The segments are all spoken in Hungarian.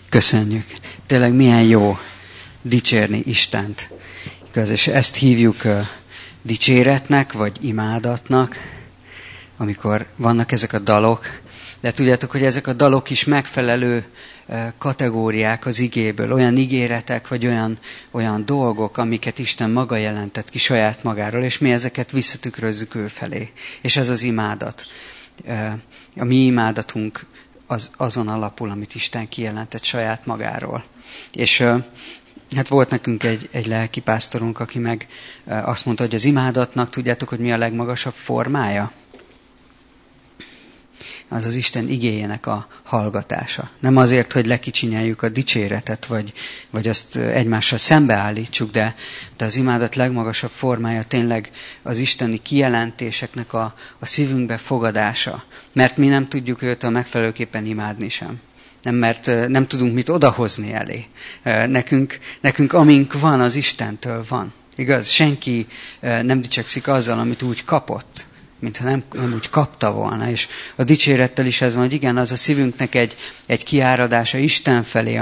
Köszönjük. Tényleg milyen jó dicsérni Istent. Igaz, és ezt hívjuk dicséretnek, vagy imádatnak, amikor vannak ezek a dalok. De tudjátok, hogy ezek a dalok is megfelelő kategóriák az igéből. Olyan ígéretek, vagy olyan dolgok, amiket Isten maga jelentett ki saját magáról, és mi ezeket visszatükrözzük ő felé. És ez az imádat. A mi imádatunk azon alapul, amit Isten kijelentett saját magáról. És hát volt nekünk egy lelkipásztorunk, aki meg azt mondta, hogy az imádatnak, tudjátok, hogy mi a legmagasabb formája? Az Isten igéjének a hallgatása. Nem azért, hogy lekicsinyeljük a dicséretet, vagy azt egymással szembeállítsuk, de az imádat legmagasabb formája tényleg az isteni kijelentéseknek a szívünkbe fogadása. Mert mi nem tudjuk őt megfelelőképpen imádni sem. Nem, mert nem tudunk mit odahozni elé. Nekünk amink van, az Istentől van. Igaz? Senki nem dicsekszik azzal, amit úgy kapott, mintha nem úgy kapta volna. És a dicsérettel is ez van, hogy igen, az a szívünknek egy kiáradása Isten felé,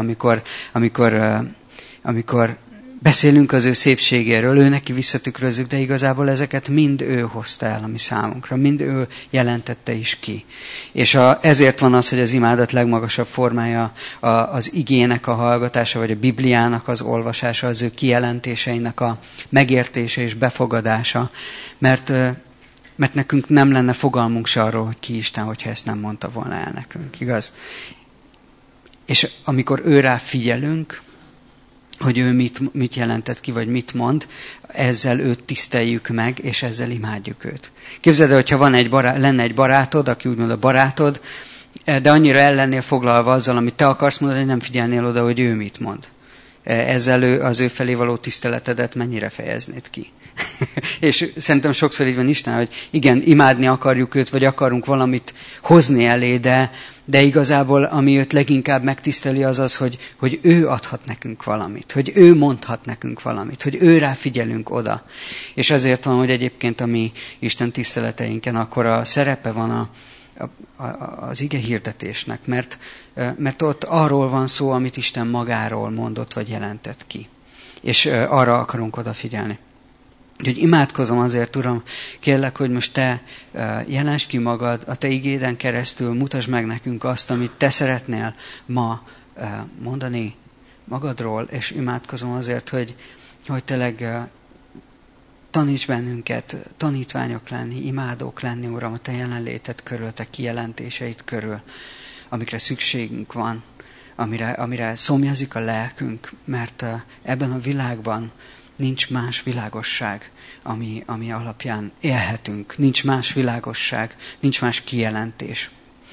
amikor beszélünk az ő szépségéről, ő neki visszatükrözzük, de igazából ezeket mind ő hozta el a mi számunkra, mind ő jelentette is ki. És ezért van az, hogy az imádat legmagasabb formája az igének a hallgatása, vagy a Bibliának az olvasása, az ő kijelentéseinek a megértése és befogadása, mert nekünk nem lenne fogalmunk se arról, hogy ki Isten, hogyha ezt nem mondta volna el nekünk, igaz? És amikor őrá figyelünk, hogy ő mit jelentett ki, vagy mit mond, ezzel őt tiszteljük meg, és ezzel imádjuk őt. Képzeld el, hogyha lenne egy barátod, aki úgymond a barátod, de annyira el lennél foglalva azzal, amit te akarsz mondani, hogy nem figyelnél oda, hogy ő mit mond. Ezzel az ő felé való tiszteletedet mennyire fejeznéd ki. És szerintem sokszor így van Isten, hogy igen, imádni akarjuk őt, vagy akarunk valamit hozni elé, de igazából ami őt leginkább megtiszteli az, hogy ő adhat nekünk valamit, hogy ő mondhat nekünk valamit, hogy őrá figyelünk oda. És ezért van, hogy egyébként a mi Isten tiszteleteinken akkor a szerepe van az ige hirdetésnek, mert ott arról van szó, amit Isten magáról mondott, vagy jelentett ki. És arra akarunk odafigyelni. Úgyhogy imádkozom azért, Uram, kérlek, hogy most te jelensd ki magad, a te igéden keresztül mutasd meg nekünk azt, amit te szeretnél ma mondani magadról, és imádkozom azért, hogy tényleg taníts bennünket, tanítványok lenni, imádók lenni, Uram, a te jelenléted körül, a te kijelentéseid körül, amikre szükségünk van, amire szomjazik a lelkünk, mert ebben a világban nincs más világosság, ami alapján élhetünk. Nincs más világosság, nincs más kijelentés.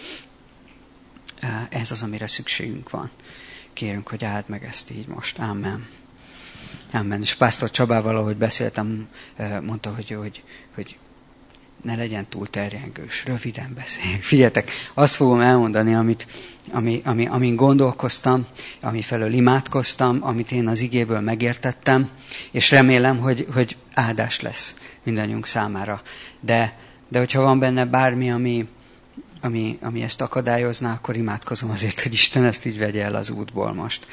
Ez az, amire szükségünk van. Kérünk, hogy áld meg ezt így most. Amen. Amen. És Pásztor Csabával, ahogy beszéltem, mondta, hogy ne legyen túl terjengős, röviden beszéljünk. Figyeljetek, azt fogom elmondani, amin gondolkoztam, amifelől imádkoztam, amit én az igéből megértettem, és remélem, hogy áldás lesz mindannyiunk számára. De hogyha van benne bármi, ami ezt akadályozná, akkor imádkozom azért, hogy Isten ezt így vegye el az útból most.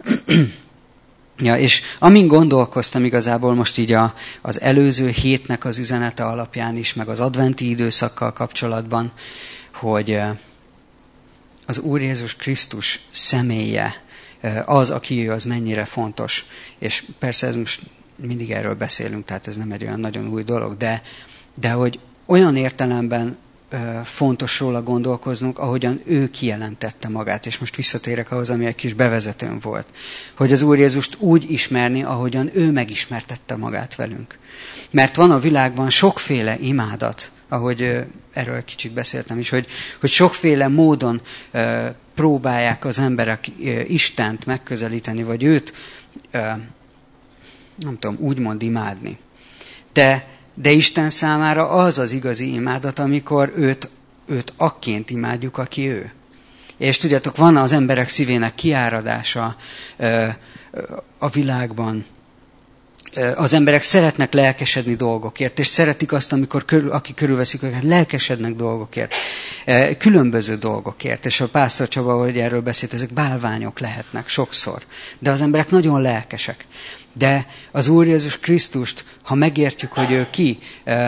Ja, és amin gondolkoztam igazából most így az előző hétnek az üzenete alapján is, meg az adventi időszakkal kapcsolatban, hogy az Úr Jézus Krisztus személye, az, aki ő, az mennyire fontos. És persze ez most mindig erről beszélünk, tehát ez nem egy olyan nagyon új dolog, de hogy olyan értelemben fontos róla gondolkoznunk, ahogyan ő kijelentette magát. És most visszatérek ahhoz, ami egy kis bevezetőm volt. Hogy az Úr Jézust úgy ismerni, ahogyan ő megismertette magát velünk. Mert van a világban sokféle imádat, ahogy erről kicsit beszéltem is, hogy sokféle módon próbálják az emberek Istent megközelíteni, vagy őt, nem tudom, úgymond imádni. De Isten számára az az igazi imádat, amikor őt akként imádjuk, aki ő. És tudjátok, van az emberek szívének kiáradása a világban, az emberek szeretnek lelkesedni dolgokért, és szeretik azt, amikor akik körülveszik őket, lelkesednek dolgokért, különböző dolgokért. És a Pásztor Csaba, ahogy erről beszélt, ezek bálványok lehetnek sokszor. De az emberek nagyon lelkesek. De az Úr Jézus Krisztust, ha megértjük, hogy ő ki,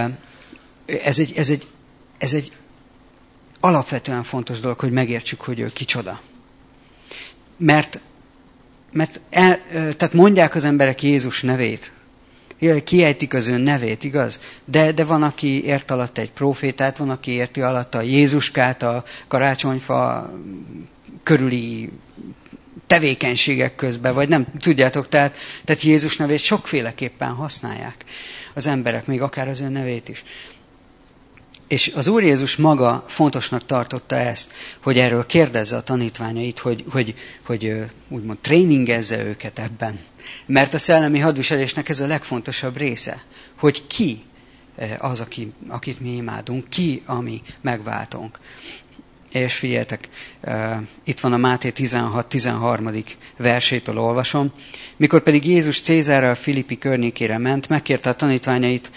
ez egy alapvetően fontos dolog, hogy megértsük, hogy ő kicsoda. Mert tehát mondják az emberek Jézus nevét, kiejtik az ő nevét, igaz? De van, aki ért alatta egy prófétát, van, aki érti alatta a Jézuskát, a karácsonyfa körüli tevékenységek közben, vagy nem, tudjátok, tehát Jézus nevét sokféleképpen használják az emberek, még akár az ő nevét is. És az Úr Jézus maga fontosnak tartotta ezt, hogy erről kérdezze a tanítványait, hogy úgymond tréningezze őket ebben. Mert a szellemi hadviselésnek ez a legfontosabb része, hogy ki az, akit mi imádunk, ki, ami megváltunk. És figyeljetek, itt van a Máté 16-13. Versétől olvasom. Mikor pedig Jézus Cézárral Filippi környékére ment, megkérdezte a tanítványait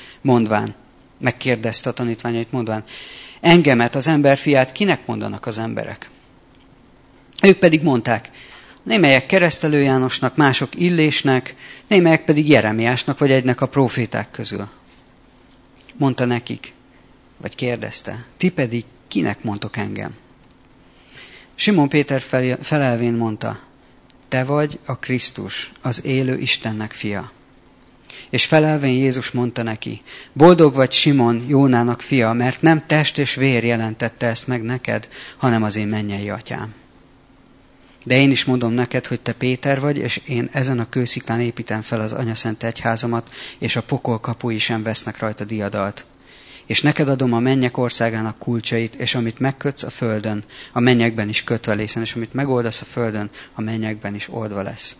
mondván, engemet, az emberfiát kinek mondanak az emberek? Ők pedig mondták, némelyek Keresztelő Jánosnak, mások Illésnek, némelyek pedig Jeremiásnak, vagy egynek a próféták közül. Mondta nekik, vagy kérdezte, ti pedig kinek mondtok engem? Simon Péter felelvén mondta, te vagy a Krisztus, az élő Istennek fia. És felelvén Jézus mondta neki, boldog vagy Simon, Jónának fia, mert nem test és vér jelentette ezt meg neked, hanem az én mennyei atyám. De én is mondom neked, hogy te Péter vagy, és én ezen a kősziklán építem fel az anyaszent egyházamat, és a pokol kapui sem vesznek rajta diadalt. És neked adom a mennyek országának kulcsait, és amit megkötsz a földön, a mennyekben is kötve lészen, és amit megoldasz a földön, a mennyekben is oldva lesz.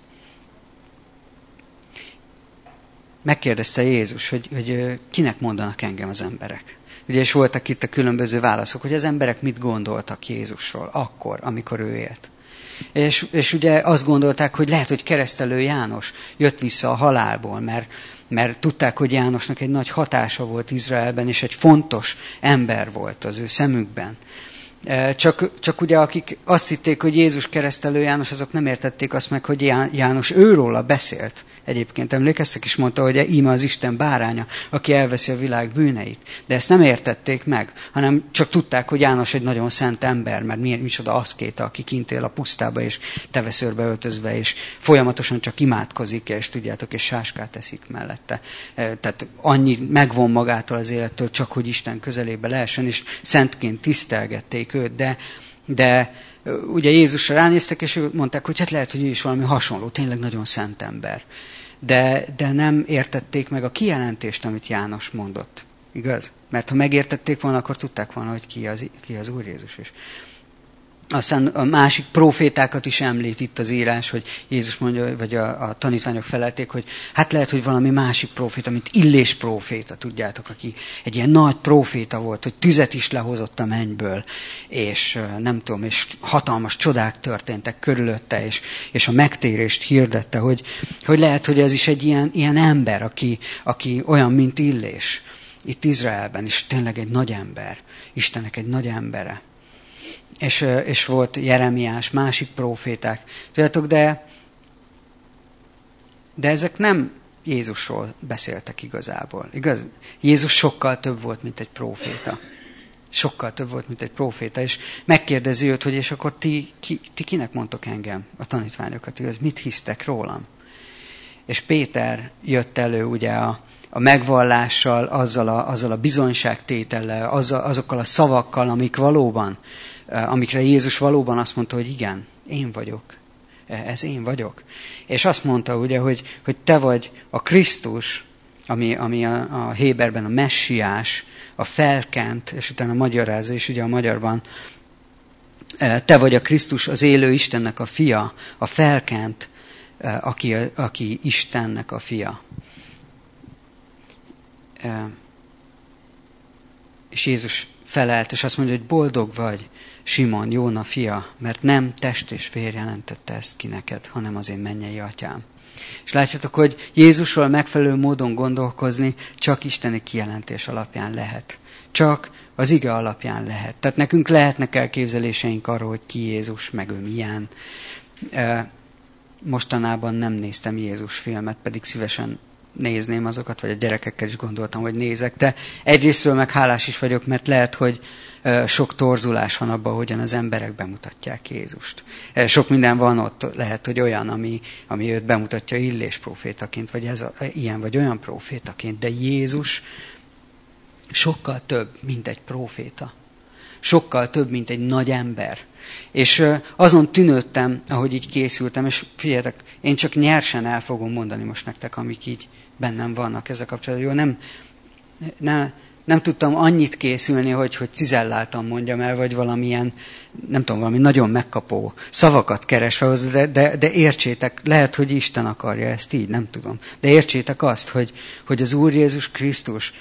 Megkérdezte Jézus, hogy kinek mondanak engem az emberek. Ugye, és voltak itt a különböző válaszok, hogy az emberek mit gondoltak Jézusról akkor, amikor ő élt. És ugye azt gondolták, hogy lehet, hogy Keresztelő János jött vissza a halálból, mert tudták, hogy Jánosnak egy nagy hatása volt Izraelben, és egy fontos ember volt az ő szemükben. Csak ugye akik azt hitték, hogy Jézus Keresztelő János, azok nem értették azt meg, hogy János őróla beszélt. Egyébként emlékeztek is, mondta, hogy íme az Isten báránya, aki elveszi a világ bűneit. De ezt nem értették meg, hanem csak tudták, hogy János egy nagyon szent ember, mert micsoda aszkéta, aki kint él a pusztába, és teveszőrbe öltözve, és folyamatosan csak imádkozik, és tudjátok, és sáskát eszik mellette. Tehát annyi megvon magától az élettől, csak hogy Isten közelébe lehessen, és szentként tisztelgették őt, de ugye Jézusra ránéztek, és mondták, hogy hát lehet, hogy ő is valami hasonló, tényleg nagyon szent ember. De nem értették meg a kijelentést, amit János mondott. Igaz? Mert ha megértették volna, akkor tudták volna, hogy ki az Úr Jézus is. Aztán a másik prófétákat is említ itt az írás, hogy Jézus mondja, vagy a tanítványok felelték, hogy hát lehet, hogy valami másik próféta, mint Illés próféta, tudjátok, aki egy ilyen nagy próféta volt, hogy tüzet is lehozott a mennyből, és nem tudom, és hatalmas csodák történtek körülötte, és a megtérést hirdette, hogy lehet, hogy ez is egy ilyen ember, aki olyan, mint Illés itt Izraelben, és tényleg egy nagy ember, Istennek egy nagy embere. És volt Jeremiás, másik próféták. Tudjátok, de ezek nem Jézusról beszéltek igazából. Igaz? Jézus sokkal több volt, mint egy próféta. Sokkal több volt, mint egy próféta. És megkérdezi őt, hogy és akkor ti kinek mondtok engem, a tanítványokat? Igaz? Mit hisztek rólam? És Péter jött elő ugye a megvallással, azzal a bizonyságtétellel, azokkal a szavakkal, amikre Jézus valóban azt mondta, hogy igen, én vagyok. Ez én vagyok. És azt mondta ugye, hogy te vagy a Krisztus, ami a héberben a messiás, a felkent, és utána magyarázza, és ugye a magyarban te vagy a Krisztus, az élő Istennek a fia, a felkent, aki Istennek a fia. És Jézus felelt, és azt mondja, hogy boldog vagy, Simon, Jóna fia, mert nem test és vér jelentette ezt ki neked, hanem az én mennyei atyám. És látjátok, hogy Jézusról megfelelő módon gondolkozni csak isteni kijelentés alapján lehet. Csak az ige alapján lehet. Tehát nekünk lehetnek elképzeléseink arról, hogy ki Jézus, meg ő milyen. Mostanában nem néztem Jézus filmet, pedig szívesen nézném azokat, vagy a gyerekekkel is gondoltam, hogy nézek. De egyrésztről meg hálás is vagyok, mert lehet, hogy sok torzulás van abban, hogyan az emberek bemutatják Jézust. Sok minden van ott, lehet, hogy olyan, ami őt bemutatja Illés prófétaként, vagy ilyen vagy olyan prófétaként, de Jézus sokkal több, mint egy próféta. Sokkal több, mint egy nagy ember. És azon tűnődtem, ahogy így készültem, és figyeljetek, én csak nyersen el fogom mondani most nektek, amik így bennem vannak ezzel kapcsolatban. Jó, nem tudtam annyit készülni, hogy cizelláltan mondjam el, vagy valamilyen, nem tudom, valami nagyon megkapó szavakat keresve hozzá, de értsétek, lehet, hogy Isten akarja ezt így, nem tudom. De értsétek azt, hogy az Úr Jézus Krisztus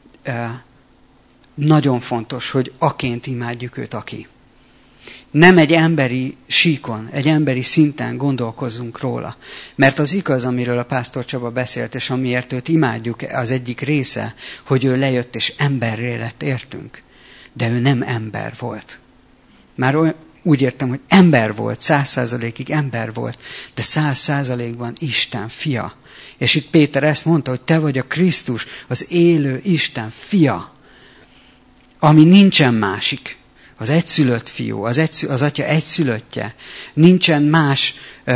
nagyon fontos, hogy aként imádjuk őt, aki. Nem egy emberi síkon, egy emberi szinten gondolkozzunk róla. Mert az igaz, amiről a pásztor Csaba beszélt, és amiért őt imádjuk, az egyik része, hogy ő lejött és emberré lett értünk. De ő nem ember volt. Már úgy értem, hogy ember volt, 100%-ig ember volt, de 100%-ban Isten fia. És itt Péter ezt mondta, hogy te vagy a Krisztus, az élő Isten fia, ami nincsen másik. Az egyszülött fiú, az atya egyszülöttje. Nincsen más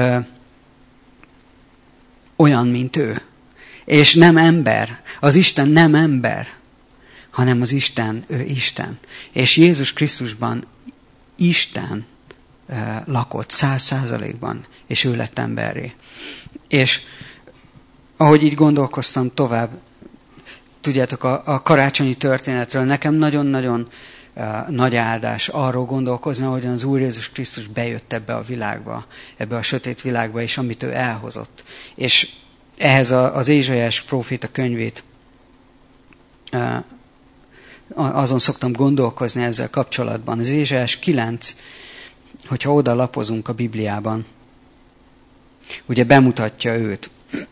olyan, mint ő. És nem ember. Az Isten nem ember, hanem az Isten, ő Isten. És Jézus Krisztusban Isten lakott 100%-ban, és ő lett emberré. És ahogy így gondolkoztam tovább, tudjátok, a karácsonyi történetről nekem nagyon-nagyon nagy áldás arról gondolkozni, ahogyan az Úr Jézus Krisztus bejött ebbe a világba, ebbe a sötét világba, és amit ő elhozott. És ehhez az Ézsaiás próféta könyvét azon szoktam gondolkozni ezzel kapcsolatban. Az Ézsaiás 9, hogyha oda lapozunk a Bibliában, ugye bemutatja őt.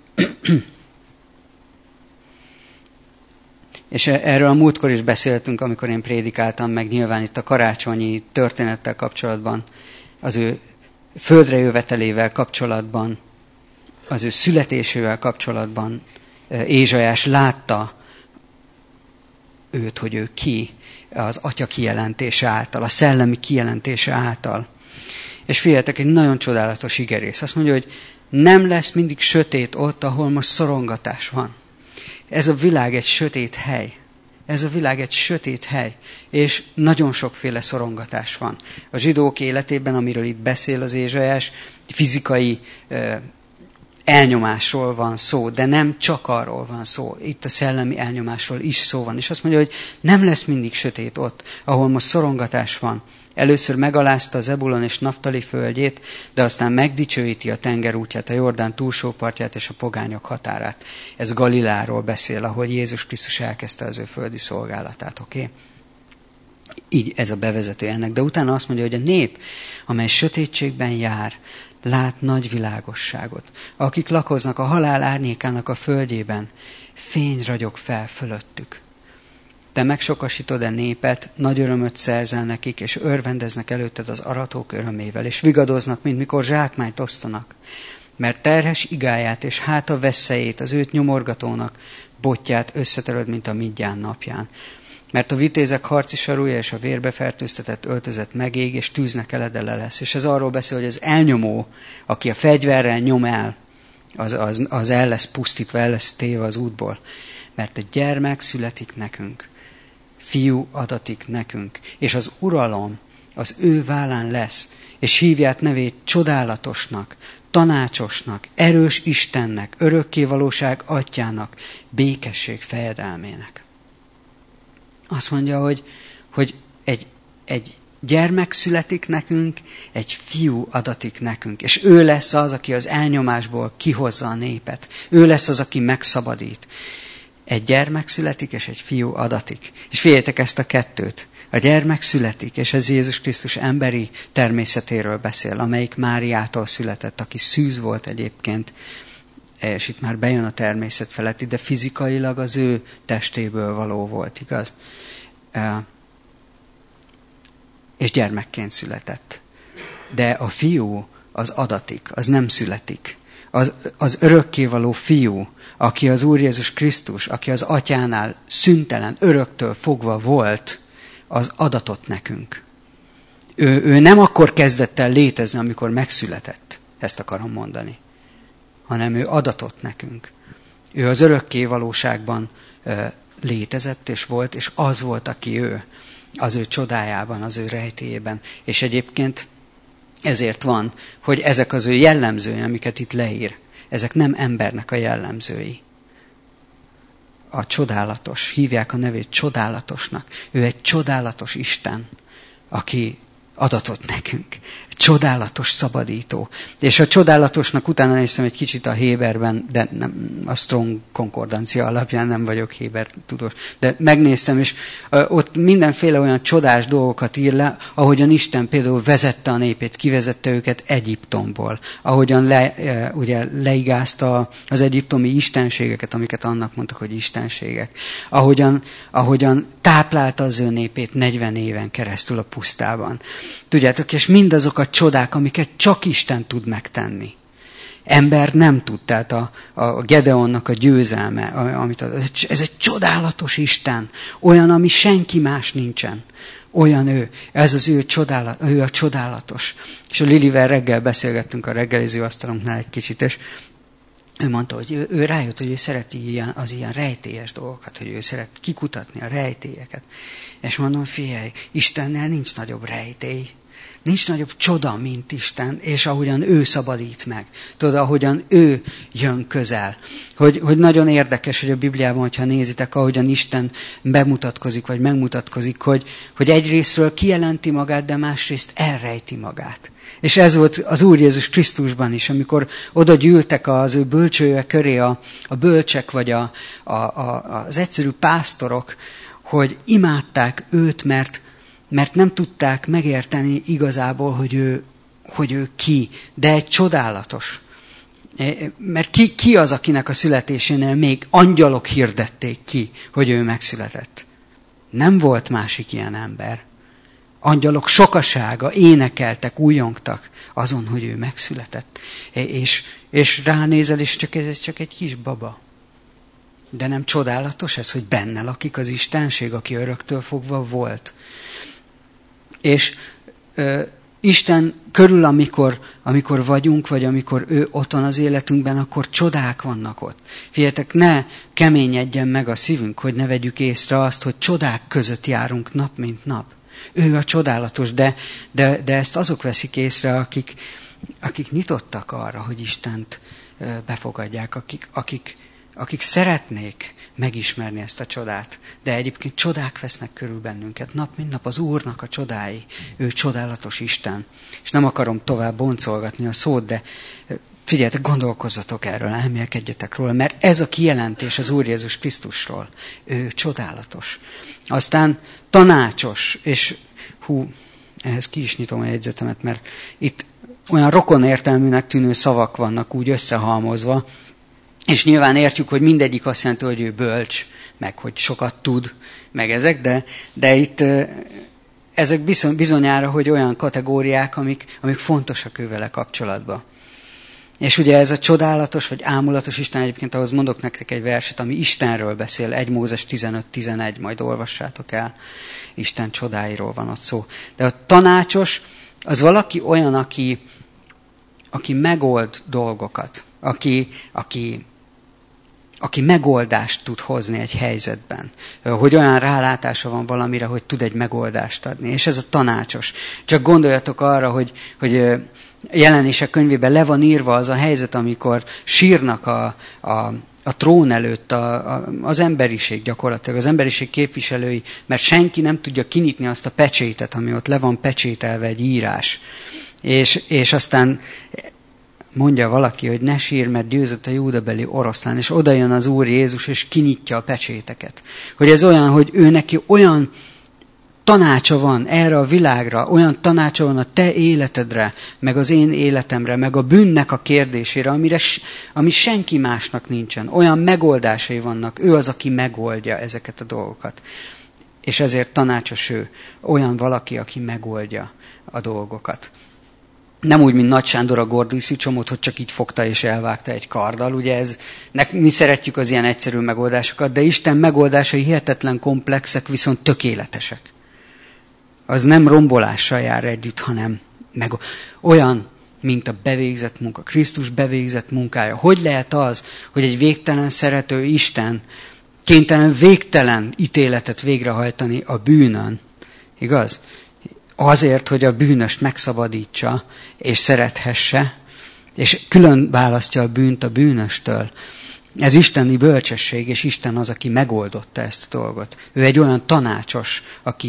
És erről a múltkor is beszéltünk, amikor én prédikáltam, meg nyilván itt a karácsonyi történettel kapcsolatban, az ő földre jövetelével kapcsolatban, az ő születésével kapcsolatban Ézsaiás látta őt, hogy ő ki, az atya kijelentése által, a szellemi kijelentése által. És figyeljetek, egy nagyon csodálatos igerész. Azt mondja, hogy nem lesz mindig sötét ott, ahol most szorongatás van. Ez a világ egy sötét hely. Ez a világ egy sötét hely, és nagyon sokféle szorongatás van. A zsidók életében, amiről itt beszél az Ézsaiás, fizikai elnyomásról van szó, de nem csak arról van szó. Itt a szellemi elnyomásról is szó van. És azt mondja, hogy nem lesz mindig sötét ott, ahol most szorongatás van. Először megalázta a Zebulon és Naftali földjét, de aztán megdicsőíti a tenger útját, a Jordán túlsó partját és a pogányok határát. Ez Galileáról beszél, ahogy Jézus Krisztus elkezdte az ő földi szolgálatát, oké? Így ez a bevezető ennek. De utána azt mondja, hogy a nép, amely sötétségben jár, lát nagy világosságot. Akik lakoznak a halál árnyékának a földjében, fény ragyog fel fölöttük. Te megsokasítod a népet, nagy örömöt szerzel nekik, és örvendeznek előtted az aratók örömével, és vigadoznak, mint mikor zsákmányt osztanak. Mert terhes igáját és háta veszélyét, az őt nyomorgatónak botját összetöröd, mint a Midján napján. Mert a vitézek harci sarúja és a vérbe fertőztetett öltözet megég, és tűznek eledele lesz. És ez arról beszél, hogy az elnyomó, aki a fegyverrel nyom el, az el lesz pusztítva, el lesz téve az útból. Mert egy gyermek születik nekünk. Fiú adatik nekünk, és az uralom az ő vállán lesz, és hívják nevét csodálatosnak, tanácsosnak, erős Istennek, örökkévalóság atyának, békesség fejedelmének. Azt mondja, hogy egy gyermek születik nekünk, egy fiú adatik nekünk, és ő lesz az, aki az elnyomásból kihozza a népet. Ő lesz az, aki megszabadít. Egy gyermek születik, és egy fiú adatik. És figyeljétek ezt a kettőt. A gyermek születik, és ez Jézus Krisztus emberi természetéről beszél, amelyik Máriától született, aki szűz volt egyébként, és itt már bejön a természet feletti, de fizikailag az ő testéből való volt, igaz? És gyermekként született. De a fiú az adatik, az nem születik. Az örökkévaló fiú, aki az Úr Jézus Krisztus, aki az atyánál szüntelen, öröktől fogva volt, az adatott nekünk. Ő nem akkor kezdett el létezni, amikor megszületett, ezt akarom mondani, hanem ő adatott nekünk. Ő az örökké valóságban létezett és volt, és az volt, aki ő, az ő csodájában, az ő rejtélyében. És egyébként ezért van, hogy ezek az ő jellemzői, amiket itt leír, ezek nem embernek a jellemzői. A csodálatos, hívják a nevét csodálatosnak. Ő egy csodálatos Isten, aki adatott nekünk. Csodálatos szabadító. És a csodálatosnak utána néztem egy kicsit a Héberben, de nem, a Strong konkordancia alapján nem vagyok Héber tudós, de megnéztem, és ott mindenféle olyan csodás dolgokat ír le, ahogyan Isten például vezette a népét, kivezette őket Egyiptomból, ahogyan ugye leigázta az egyiptomi istenségeket, amiket annak mondtak, hogy istenségek, ahogyan táplálta az ő népét 40 éven keresztül a pusztában. Tudjátok, és mindazok a csodák, amiket csak Isten tud megtenni. Ember nem tud, tehát a Gedeonnak a győzelme, ez egy csodálatos Isten, olyan, ami senki más nincsen. Olyan ő, ez az ő a csodálatos. És a Lilivel reggel beszélgettünk a reggeliző asztalunknál egy kicsit, és ő mondta, hogy ő rájött, hogy ő szereti az ilyen rejtélyes dolgokat, hogy ő szeret kikutatni a rejtélyeket. És mondom, figyelj, Istennel nincs nagyobb rejtély. Nincs nagyobb csoda, mint Isten, és ahogyan ő szabadít meg. Tudod, ahogyan ő jön közel. Hogy nagyon érdekes, hogy a Bibliában, hogyha nézitek, ahogyan Isten bemutatkozik, vagy megmutatkozik, hogy egyrésztről kijelenti magát, de másrészt elrejti magát. És ez volt az Úr Jézus Krisztusban is, amikor oda gyűltek az ő bölcsője köré a bölcsek, vagy az egyszerű pásztorok, hogy imádták őt, mert nem tudták megérteni igazából, hogy ő ki, de egy csodálatos. Mert ki az, akinek a születésénél még angyalok hirdették ki, hogy ő megszületett. Nem volt másik ilyen ember. Angyalok sokasága énekeltek, újongtak azon, hogy ő megszületett. És ránézel, és ez csak egy kis baba. De nem csodálatos ez, hogy benne lakik az Istenség, aki öröktől fogva volt. És Isten körül, amikor vagyunk, vagy amikor ő ott van az életünkben, akkor csodák vannak ott. Figyeljetek, ne keményedjen meg a szívünk, hogy ne vegyük észre azt, hogy csodák között járunk nap, mint nap. Ő a csodálatos, de ezt azok veszik észre, akik nyitottak arra, hogy Istent befogadják, akik szeretnék megismerni ezt a csodát. De egyébként csodák vesznek körül bennünket. Nap mint nap az Úrnak a csodái. Ő csodálatos Isten. És nem akarom tovább boncolgatni a szót, de figyeljetek, gondolkozzatok erről, elmélkedjetek róla, mert ez a kijelentés az Úr Jézus Krisztusról. Ő csodálatos. Aztán tanácsos, és ehhez ki is nyitom a jegyzetemet, mert itt olyan rokonértelműnek tűnő szavak vannak úgy összehalmozva, és nyilván értjük, hogy mindegyik azt jelenti, hogy ő bölcs, meg hogy sokat tud, meg ezek, de itt ezek bizonyára, hogy olyan kategóriák, amik fontosak ővele kapcsolatban. És ugye ez a csodálatos, vagy ámulatos Isten, egyébként ahhoz mondok nektek egy verset, ami Istenről beszél, 1 Mózes 15-11, majd olvassátok el, Isten csodáiról van ott szó. De a tanácsos, az valaki olyan, aki megold dolgokat, aki megoldást tud hozni egy helyzetben, hogy olyan rálátása van valamire, hogy tud egy megoldást adni. És ez a tanácsos. Csak gondoljatok arra, hogy Jelenések könyvében le van írva az a helyzet, amikor sírnak a trón előtt az emberiség gyakorlatilag, az emberiség képviselői, mert senki nem tudja kinyitni azt a pecsétet, ami ott le van pecsételve, egy írás. És aztán mondja valaki, hogy ne sír, mert győzött a júdabeli oroszlán, és oda jön az Úr Jézus, és kinyitja a pecséteket. Hogy ez olyan, hogy ő neki olyan tanácsa van erre a világra, olyan tanácsa van a te életedre, meg az én életemre, meg a bűnnek a kérdésére, ami senki másnak nincsen. Olyan megoldásai vannak, ő az, aki megoldja ezeket a dolgokat. És ezért tanácsos ő, olyan valaki, aki megoldja a dolgokat. Nem úgy, mint Nagy Sándor a gordíszi csomót, hogy csak így fogta és elvágta egy karddal. Ugye mi szeretjük az ilyen egyszerű megoldásokat, de Isten megoldásai hihetetlen komplexek, viszont tökéletesek. Az nem rombolással jár együtt, hanem olyan, mint a bevégzett munka, Krisztus bevégzett munkája. Hogy lehet az, hogy egy végtelen szerető Isten kénytelen végtelen ítéletet végrehajtani a bűnön? Igaz? Azért, hogy a bűnöst megszabadítsa, és szerethesse, és külön választja a bűnt a bűnöstől. Ez isteni bölcsesség, és Isten az, aki megoldotta ezt a dolgot. Ő egy olyan tanácsos,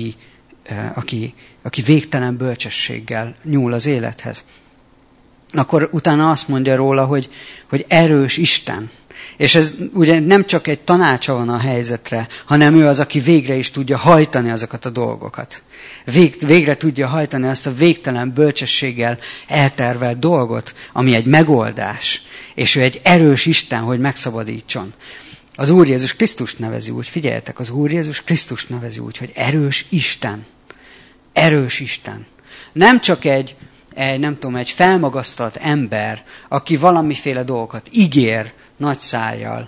aki végtelen bölcsességgel nyúl az élethez. Akkor utána azt mondja róla, hogy erős Isten. És ez ugye nem csak egy tanácsa van a helyzetre, hanem ő az, aki végre is tudja hajtani azokat a dolgokat. Végre tudja hajtani azt a végtelen bölcsességgel eltervelt dolgot, ami egy megoldás. És ő egy erős Isten, hogy megszabadítson. Az Úr Jézus Krisztust nevezi úgy, figyeljetek, az Úr Jézus Krisztust nevezi úgy, hogy erős Isten. Erős Isten. Nem csak egy felmagasztalt ember, aki valamiféle dolgokat ígér nagy szájjal,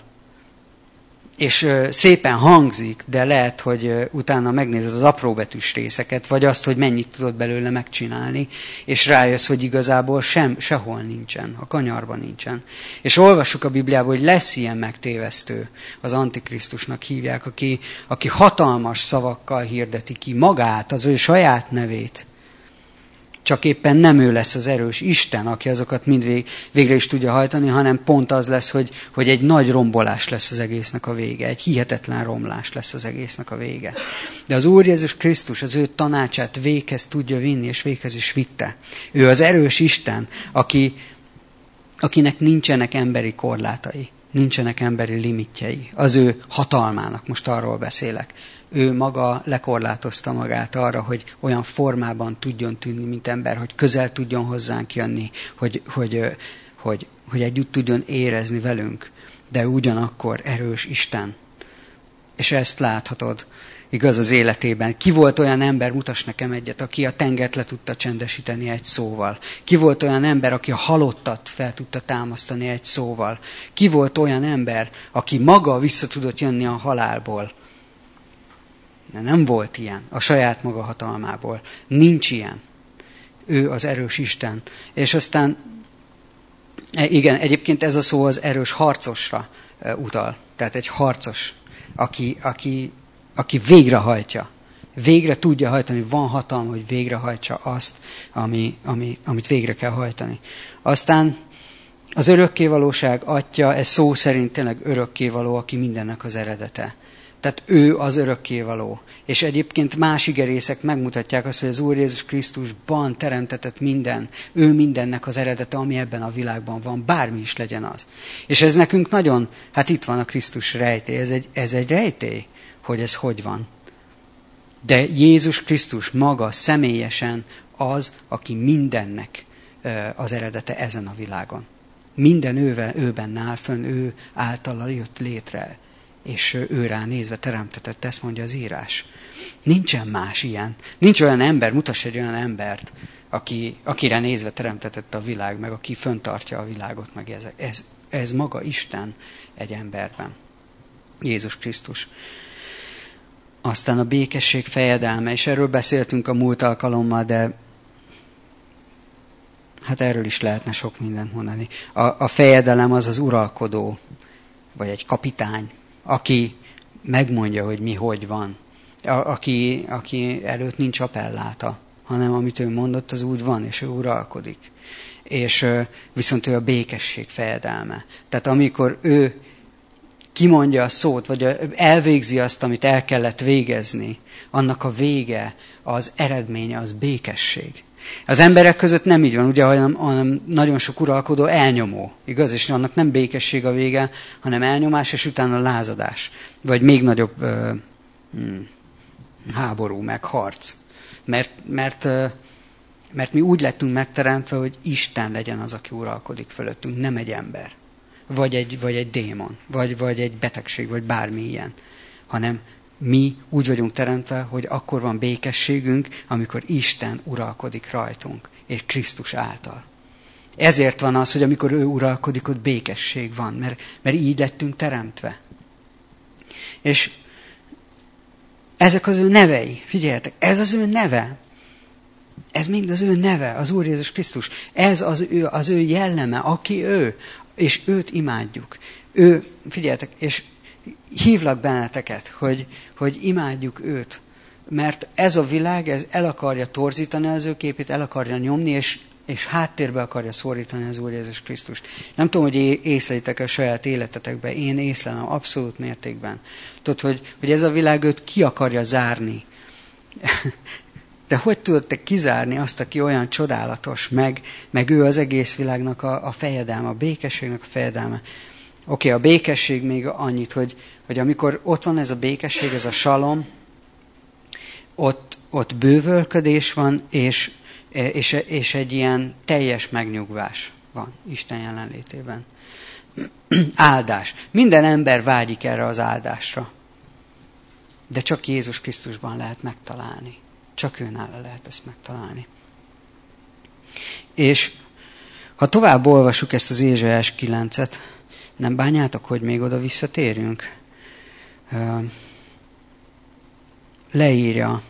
és szépen hangzik, de lehet, hogy utána megnézed az apróbetűs részeket, vagy azt, hogy mennyit tudod belőle megcsinálni, és rájössz, hogy igazából sehol nincsen, a kanyarban nincsen. És olvassuk a Bibliában, hogy lesz ilyen megtévesztő, az Antikrisztusnak hívják, aki hatalmas szavakkal hirdeti ki magát, az ő saját nevét. Csak éppen nem ő lesz az erős Isten, aki azokat mind végre is tudja hajtani, hanem pont az lesz, hogy egy nagy rombolás lesz az egésznek a vége. Egy hihetetlen romlás lesz az egésznek a vége. De az Úr Jézus Krisztus az ő tanácsát véghez tudja vinni, és véghez is vitte. Ő az erős Isten, akinek nincsenek emberi korlátai, nincsenek emberi limitjei. Az ő hatalmának, most arról beszélek. Ő maga lekorlátozta magát arra, hogy olyan formában tudjon tűnni, mint ember, hogy közel tudjon hozzánk jönni, hogy együtt tudjon érezni velünk, de ugyanakkor erős Isten. És ezt láthatod, igaz, az életében. Ki volt olyan ember, mutass nekem egyet, aki a tengert le tudta csendesíteni egy szóval? Ki volt olyan ember, aki a halottat fel tudta támasztani egy szóval? Ki volt olyan ember, aki maga vissza tudott jönni a halálból? Nem volt ilyen a saját maga hatalmából. Nincs ilyen. Ő az erős Isten. És aztán, igen, egyébként ez a szó az erős harcosra utal. Tehát egy harcos, aki végrehajtja. Végre tudja hajtani, van hatalma, hogy végrehajtsa azt, amit végre kell hajtani. Aztán az örökkévalóság atya, ez szó szerint tényleg örökkévaló, aki mindennek az eredete. Tehát ő az örökkévaló. És egyébként más igerészek megmutatják azt, hogy az Úr Jézus Krisztusban teremtetett minden, ő mindennek az eredete, ami ebben a világban van, bármi is legyen az. És ez nekünk nagyon, hát itt van a Krisztus rejtély, ez egy rejtély, hogy ez hogy van. De Jézus Krisztus maga személyesen az, aki mindennek az eredete ezen a világon. Minden őben áll fönn, ő általa jött létre. És ő rá nézve teremtetett, ezt mondja az írás. Nincsen más ilyen. Nincs olyan ember, mutass egy olyan embert, akire nézve teremtetett a világ, meg aki föntartja a világot, meg ez maga Isten egy emberben. Jézus Krisztus. Aztán a békesség fejedelme, és erről beszéltünk a múlt alkalommal, de hát erről is lehetne sok mindent mondani. A fejedelem az az uralkodó, vagy egy kapitány, aki megmondja, hogy mi hogy van. Aki előtt nincs appelláta, hanem amit ő mondott, az úgy van, és ő uralkodik. És viszont ő a békesség fejedelme. Tehát amikor ő kimondja a szót, vagy elvégzi azt, amit el kellett végezni, annak a vége, az eredménye, az békesség. Az emberek között nem így van, ugye, hanem nagyon sok uralkodó elnyomó, igaz? És annak nem békesség a vége, hanem elnyomás, és utána lázadás. Vagy még nagyobb, háború, meg harc. Mert mi úgy lettünk megteremtve, hogy Isten legyen az, aki uralkodik fölöttünk, nem egy ember. Vagy egy démon, vagy egy betegség, vagy bármi ilyen. Hanem mi úgy vagyunk teremtve, hogy akkor van békességünk, amikor Isten uralkodik rajtunk, és Krisztus által. Ezért van az, hogy amikor ő uralkodik, ott békesség van, mert így lettünk teremtve. És ezek az ő nevei, figyeljetek, ez az ő neve. Ez mind az ő neve, az Úr Jézus Krisztus. Ez az ő jelleme, aki ő, és őt imádjuk. Figyeljetek, és hívlak benneteket, hogy imádjuk őt. Mert ez a világ, ez el akarja torzítani az ő képét, el akarja nyomni, és háttérbe akarja szorítani az Úr Jézus Krisztust. Nem tudom, hogy észlelitek a saját életetekben, én észlelem abszolút mértékben. Tudod, hogy ez a világ őt ki akarja zárni. De hogy tudod te kizárni azt, aki olyan csodálatos, meg ő az egész világnak a fejedelme, a békességnek a fejedelme. Oké, a békesség még annyit, hogy amikor ott van ez a békesség, ez a salom, ott bővölködés van, és egy ilyen teljes megnyugvás van Isten jelenlétében. Áldás. Minden ember vágyik erre az áldásra. De csak Jézus Krisztusban lehet megtalálni. Csak őnála lehet ezt megtalálni. És ha tovább olvassuk ezt az Ézsaiás 9-et, nem bánjátok, hogy még oda visszatérjünk? Leírja.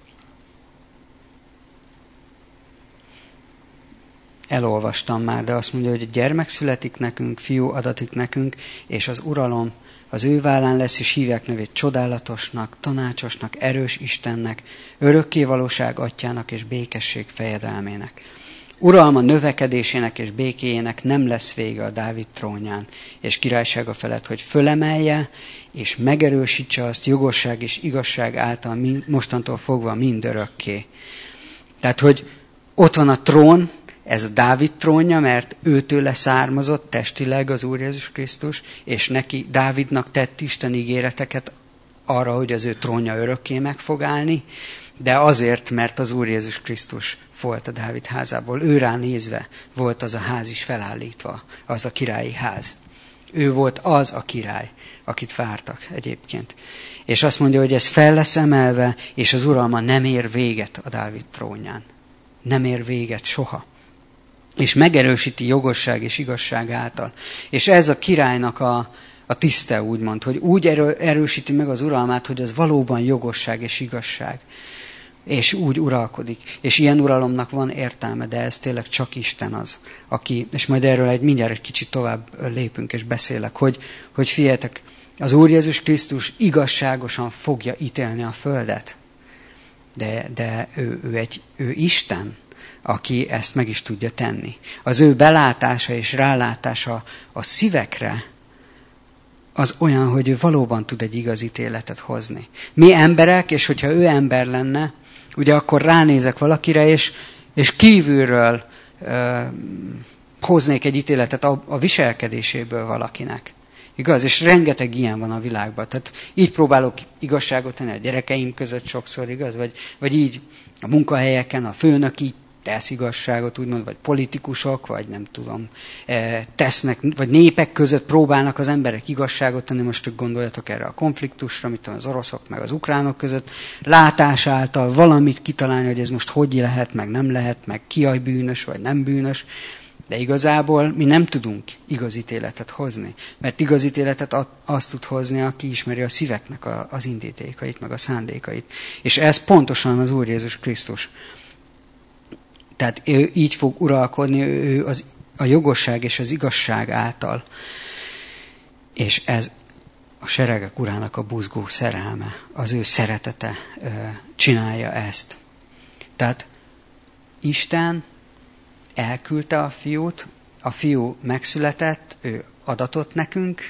Elolvastam már, de azt mondja, hogy gyermek születik nekünk, fiú adatik nekünk, és az uralom az ő vállán lesz, és hívják nevét csodálatosnak, tanácsosnak, erős Istennek, örökkévalóság atyának és békesség fejedelmének. Uralma növekedésének és békéjének nem lesz vége a Dávid trónján, és királysága felett, hogy fölemelje, és megerősítse azt jogosság és igazság által mostantól fogva mindörökké. Tehát, hogy ott van a trón, ez a Dávid trónja, mert őtőle származott testileg az Úr Jézus Krisztus, és neki, Dávidnak tett Isten ígéreteket arra, hogy az ő trónja örökké meg fog állni, de azért, mert az Úr Jézus Krisztus volt a Dávid házából. Ő rá nézve volt az a ház is felállítva, az a királyi ház. Ő volt az a király, akit vártak egyébként. És azt mondja, hogy ez fel lesz emelve, és az uralma nem ér véget a Dávid trónján. Nem ér véget soha. És megerősíti jogosság és igazság által. És ez a királynak a tiszte, úgymond, hogy úgy erősíti meg az uralmát, hogy az valóban jogosság és igazság. És úgy uralkodik. És ilyen uralomnak van értelme, de ez tényleg csak Isten az, aki, és majd erről mindjárt egy kicsit tovább lépünk és beszélek, hogy figyeljetek, az Úr Jézus Krisztus igazságosan fogja ítélni a földet. De ő Isten, aki ezt meg is tudja tenni. Az ő belátása és rálátása a szívekre az olyan, hogy ő valóban tud egy igaz ítéletet hozni. Mi emberek, és hogyha ő ember lenne, ugye akkor ránézek valakire, és kívülről hoznék egy ítéletet a viselkedéséből valakinek. Igaz? És rengeteg ilyen van a világban. Tehát így próbálok igazságot tenni a gyerekeim között sokszor, igaz? Vagy így a munkahelyeken a főnök így tesz igazságot, úgymond, vagy politikusok, vagy nem tudom, tesznek, vagy népek között próbálnak az emberek igazságot tenni, most csak gondoljatok erre a konfliktusra, mit tudom, az oroszok meg az ukránok között, látás által valamit kitalálni, hogy ez most hogy lehet, meg nem lehet, meg ki a bűnös, vagy nem bűnös, de igazából mi nem tudunk igazítéletet hozni, mert igazítéletet azt tud hozni, aki ismeri a szíveknek az indítékait, meg a szándékait. És ez pontosan az Úr Jézus Krisztus. Tehát ő így fog uralkodni, ő a jogosság és az igazság által. És ez a seregek urának a buzgó szerelme, az ő szeretete csinálja ezt. Tehát Isten elküldte a fiút, a fiú megszületett, ő adatot nekünk,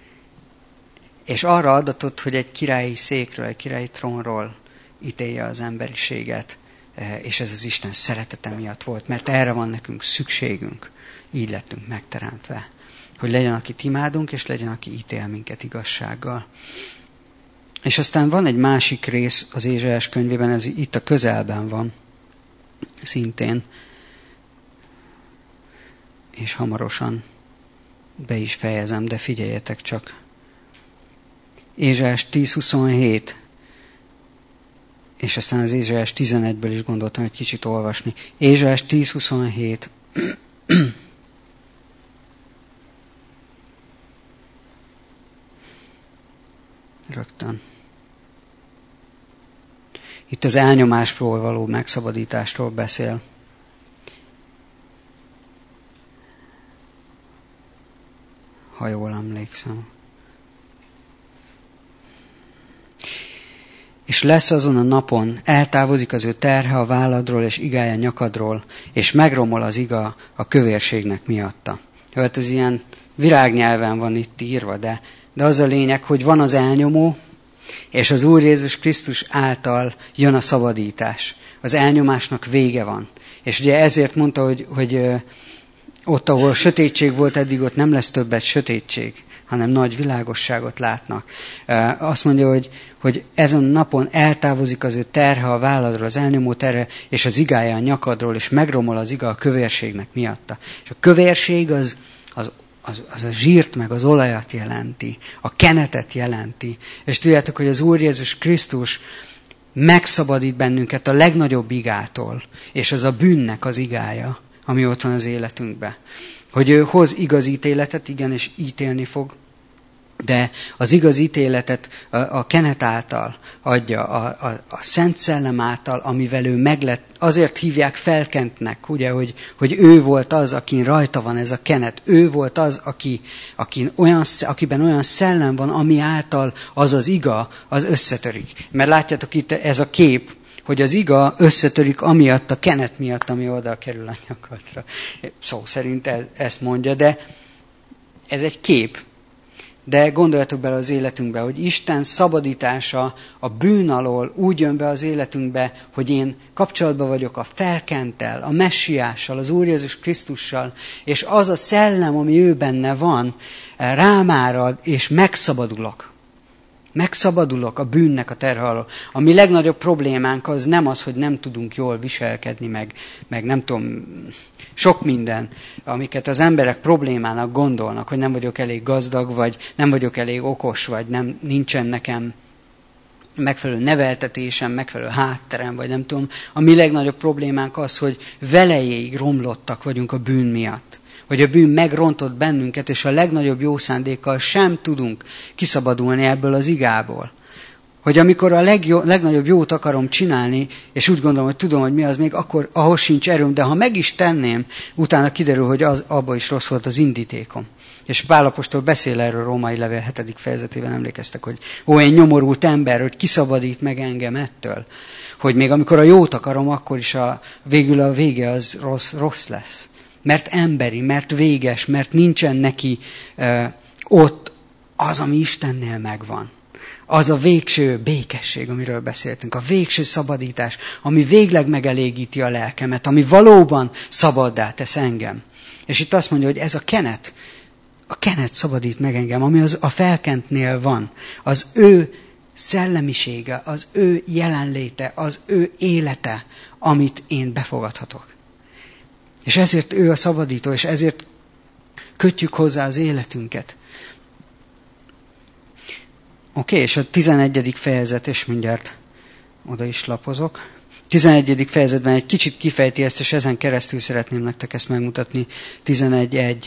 és arra adatot, hogy egy királyi székről, egy királyi trónról ítélje az emberiséget. És ez az Isten szeretete miatt volt, mert erre van nekünk szükségünk. Így lettünk megteremtve. Hogy legyen, akit imádunk, és legyen, aki ítél minket igazsággal. És aztán van egy másik rész az Ézsaiás könyvében, ez itt a közelben van, szintén. És hamarosan be is fejezem, de figyeljetek csak. Ézsaiás 10:27, és aztán az Ézsaiás 11-ből is gondoltam egy kicsit olvasni. Ézsaiás 10:27. Rögtön. Itt az elnyomásról való megszabadításról beszél. Ha jól emlékszem. És lesz azon a napon, eltávozik az ő terhe a válladról és igája a nyakadról, és megromol az iga a kövérségnek miatta. Hát ez ilyen virágnyelven van itt írva, de az a lényeg, hogy van az elnyomó, és az Úr Jézus Krisztus által jön a szabadítás. Az elnyomásnak vége van. És ugye ezért mondta, hogy ott, ahol sötétség volt eddig, ott nem lesz többet sötétség, hanem nagy világosságot látnak. Azt mondja, hogy ezen a napon eltávozik az ő terhe a válladról, az elnyomó terhe, és az igája a nyakadról, és megromol az iga a kövérségnek miatta. És a kövérség az a zsírt meg az olajat jelenti, a kenetet jelenti. És tudjátok, hogy az Úr Jézus Krisztus megszabadít bennünket a legnagyobb igától, és az a bűnnek az igája, ami ott van az életünkben. Hogy ő hoz igaz ítéletet, igen, és ítélni fog, de az igaz ítéletet a kenet által adja, a Szent Szellem által, amivel ő meglett. Azért hívják felkentnek, ugye, hogy ő volt az, akin rajta van ez a kenet. Ő volt az, akiben olyan szellem van, ami által az iga, az összetörik. Mert látjátok itt ez a kép, hogy az iga összetörik amiatt, a kenet miatt, ami oda kerül a nyakadra. Szó szerint ezt mondja, de ez egy kép. De gondoljatok bele az életünkbe, hogy Isten szabadítása a bűn alól úgy jön be az életünkbe, hogy én kapcsolatban vagyok a felkenttel, a messiással, az Úr Jézus Krisztussal, és az a szellem, ami ő benne van, rám árad, és megszabadulok. Megszabadulok a bűnnek a terhe alól. A mi legnagyobb problémánk az nem az, hogy nem tudunk jól viselkedni, meg nem tudom, sok minden, amiket az emberek problémának gondolnak, hogy nem vagyok elég gazdag, vagy nem vagyok elég okos, vagy nincsen nekem megfelelő neveltetésem, megfelelő hátterem, vagy nem tudom. A mi legnagyobb problémánk az, hogy velejéig romlottak vagyunk a bűn miatt. Hogy a bűn megrontott bennünket, és a legnagyobb jó szándékkal sem tudunk kiszabadulni ebből az igából. Hogy amikor a legnagyobb jót akarom csinálni, és úgy gondolom, hogy tudom, hogy mi az még, akkor ahhoz sincs erőm, de ha meg is tenném, utána kiderül, hogy abban is rossz volt az indítékom. És Pál apostol beszél erről a Római levél 7. fejezetében, emlékeztek, hogy én nyomorult ember, hogy kiszabadít meg engem ettől. Hogy még amikor a jót akarom, akkor is végül a vége az rossz lesz. Mert emberi, mert véges, mert nincsen neki ott az, ami Istennél megvan. Az a végső békesség, amiről beszéltünk, a végső szabadítás, ami végleg megelégíti a lelkemet, ami valóban szabaddá tesz engem. És itt azt mondja, hogy ez a kenet szabadít meg engem, ami a felkentnél van. Az ő szellemisége, az ő jelenléte, az ő élete, amit én befogadhatok. És ezért ő a szabadító, és ezért kötjük hozzá az életünket. Oké, és a 11. fejezet, és mindjárt oda is lapozok. 11. fejezetben egy kicsit kifejti ezt, és ezen keresztül szeretném nektek ezt megmutatni. 11.1.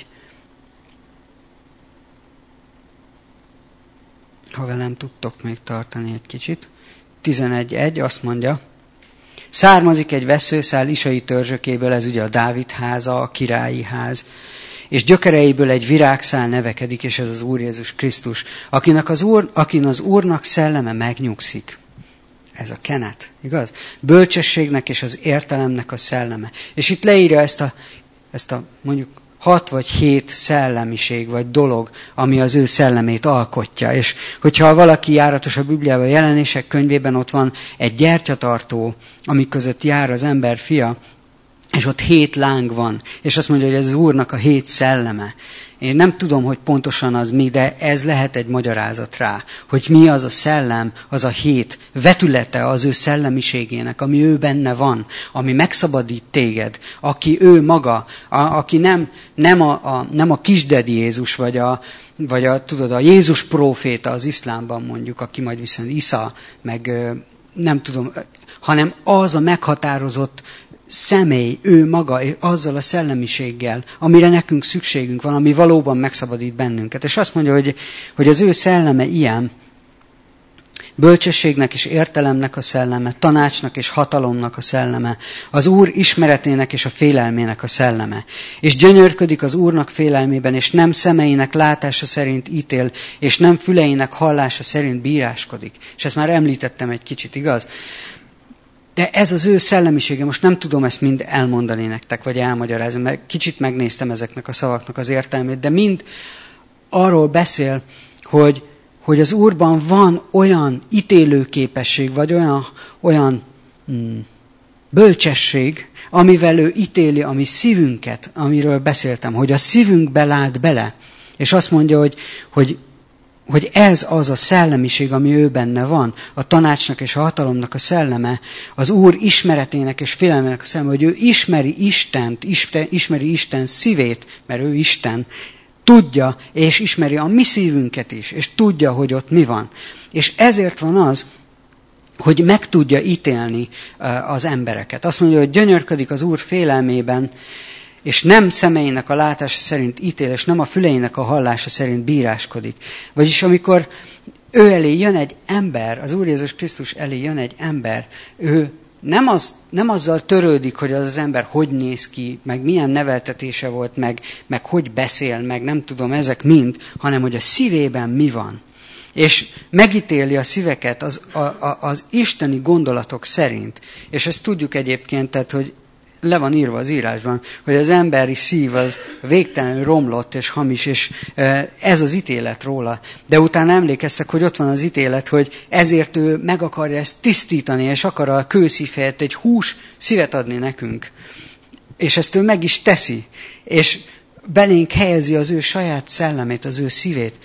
Ha velem tudtok még tartani egy kicsit. 11.1 azt mondja, származik egy veszőszál Isai törzsökéből, ez ugye a Dávid háza, a királyi ház, és gyökereiből egy virágszál nevekedik, és ez az Úr Jézus Krisztus, akin az Úrnak szelleme megnyugszik. Ez a kenet, igaz? Bölcsességnek és az értelemnek a szelleme. És itt leírja ezt a mondjuk 6 vagy 7 szellemiség vagy dolog, ami az ő szellemét alkotja. És hogyha valaki járatos a Bibliában, a Jelenések könyvében, ott van egy gyertyatartó, ami között jár az ember fia, és ott 7 láng van, és azt mondja, hogy ez az Úrnak a 7 szelleme. Én nem tudom, hogy pontosan az mi, de ez lehet egy magyarázat rá, hogy mi az a szellem, az a 7 vetülete az ő szellemiségének, ami ő benne van, ami megszabadít téged, aki ő maga, aki nem a kisdedi Jézus, vagy a Jézus próféta az iszlámban mondjuk, aki majd viszont Isza, meg nem tudom, hanem az a meghatározott személy, ő maga, azzal a szellemiséggel, amire nekünk szükségünk van, ami valóban megszabadít bennünket. És azt mondja, hogy az ő szelleme ilyen, bölcsességnek és értelemnek a szelleme, tanácsnak és hatalomnak a szelleme, az Úr ismeretének és a félelmének a szelleme. És gyönyörködik az Úrnak félelmében, és nem szemeinek látása szerint ítél, és nem füleinek hallása szerint bíráskodik. És ezt már említettem egy kicsit, igaz? De ez az ő szellemisége, most nem tudom ezt mind elmondani nektek, vagy elmagyarázni, mert kicsit megnéztem ezeknek a szavaknak az értelmét, de mind arról beszél, hogy az Úrban van olyan ítélőképesség, vagy olyan bölcsesség, amivel ő ítéli a mi szívünket, amiről beszéltem, hogy a szívünkbe lát bele, és azt mondja, hogy ez az a szellemiség, ami ő benne van, a tanácsnak és a hatalomnak a szelleme, az Úr ismeretének és félelmének a szelleme, hogy ő ismeri Istent, ismeri Isten szívét, mert ő Isten, tudja és ismeri a mi szívünket is, és tudja, hogy ott mi van. És ezért van az, hogy meg tudja ítélni az embereket. Azt mondja, hogy gyönyörködik az Úr félelmében, és nem szemeinek a látása szerint ítél, és nem a füleinek a hallása szerint bíráskodik. Vagyis amikor ő elé jön egy ember, az Úr Jézus Krisztus elé jön egy ember, ő nem azzal törődik, hogy az ember hogy néz ki, meg milyen neveltetése volt, meg hogy beszél, meg nem tudom, ezek mind, hanem hogy a szívében mi van. És megítéli a szíveket az isteni gondolatok szerint. És ezt tudjuk egyébként, tehát, hogy le van írva az írásban, hogy az emberi szív az végtelenül romlott és hamis, és ez az ítélet róla. De utána emlékeztek, hogy ott van az ítélet, hogy ezért ő meg akarja ezt tisztítani, és akar a kőszív helyett egy hús szívet adni nekünk. És ezt ő meg is teszi. És belénk helyezi az ő saját szellemét, az ő szívét.